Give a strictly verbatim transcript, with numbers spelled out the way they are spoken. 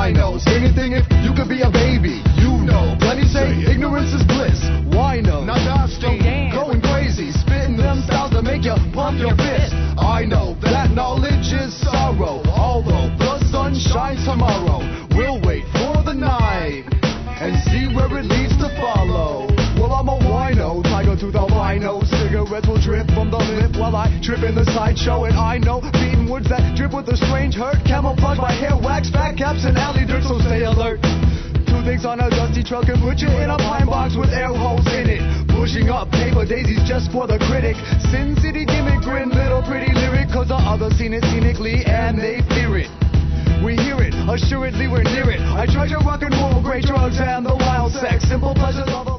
winos. Anything if you could be a baby, you know. Plenty say ignorance is bliss. Wino, not nasty, going crazy, spitting them styles to make you pump your fist. I know that knowledge is sorrow, although the sun shines tomorrow. We'll wait for the night and see where it leads to follow. Well, I'm a wino, tiger to the rhino. Cigarettes will drip from the lip while I trip in the sideshow. And I know beaten woods that drip with a strange hurt. Camouflage my hair, wax, fat caps, and alley dirt, so stay alert. Two things on a dusty truck and put you in a pine box with air holes in it. Pushing up paper daisies just for the critic. Sin City gimmick, grin, little pretty lyric. Cause the others seen it scenically and they fear it. We hear it, assuredly we're near it. I treasure rock and roll, great drugs, and the wild sex. Simple pleasures of a